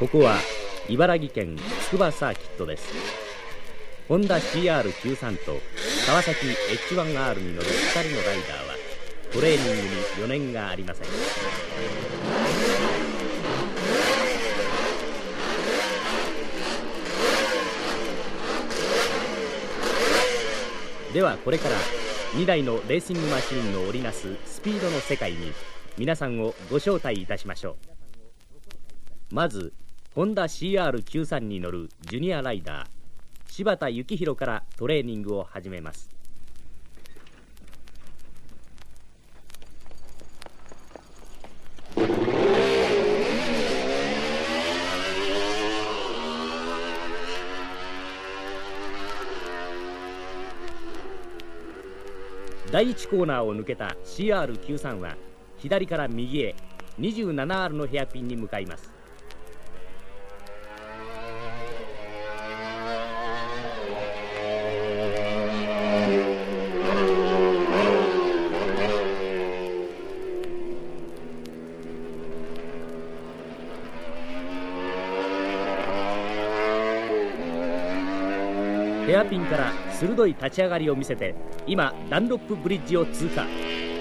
ここは茨城県つくばサーキットです。ホンダ CR93 と川崎 H1R に乗る2人のライダーはトレーニングに余念がありません。ではこれから2台のレーシングマシンの織りなすスピードの世界に皆さんをご招待いたしましょう。まずホンダ CR93 に乗るジュニアライダー柴田幸宏からトレーニングを始めます。第1コーナーを抜けた CR93 は左から右へ 27R のヘアピンに向かいます。ヘアピンから鋭い立ち上がりを見せて今ダンロップブリッジを通過。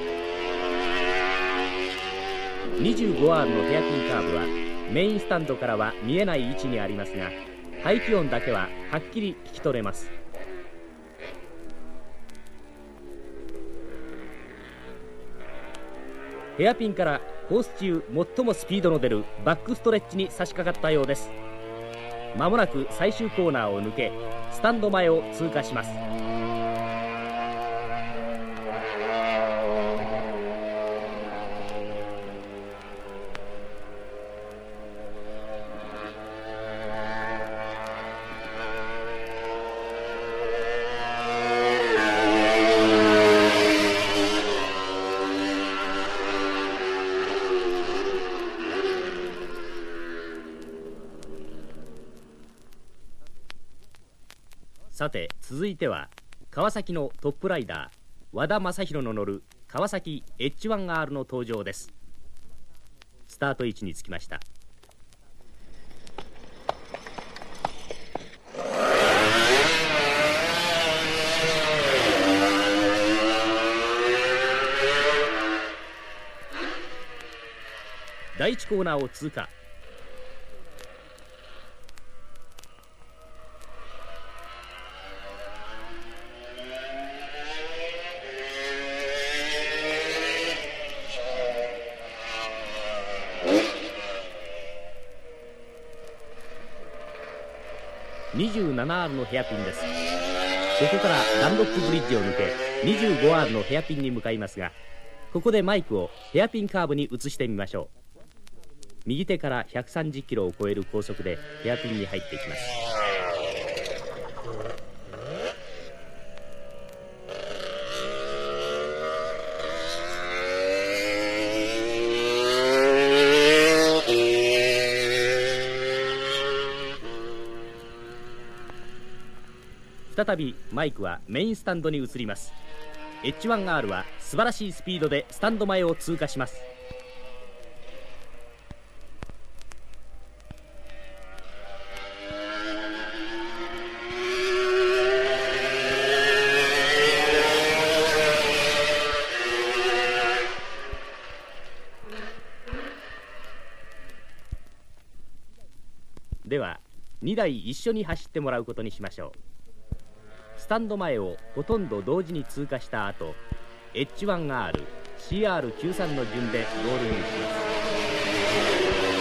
25R のヘアピンカーブはメインスタンドからは見えない位置にありますが排気音だけははっきり聞き取れます。ヘアピンからコース中最もスピードの出るバックストレッチに差し掛かったようです。まもなく最終コーナーを抜けスタンド前を通過します。さて続いては川崎のトップライダー和田正宏の乗る川崎 H1R の登場です。スタート位置につきました。第1コーナーを通過。27R のヘアピンです。ここからダンロップブリッジを抜け 25R のヘアピンに向かいますがここでマイクをヘアピンカーブに移してみましょう。右手から130キロを超える高速でヘアピンに入っていきます。再びマイクはメインスタンドに移ります。 H1R は素晴らしいスピードでスタンド前を通過します。では2台一緒に走ってもらうことにしましょう。スタンド前をほとんど同時に通過した後 H1R、CR93 の順でゴールインします。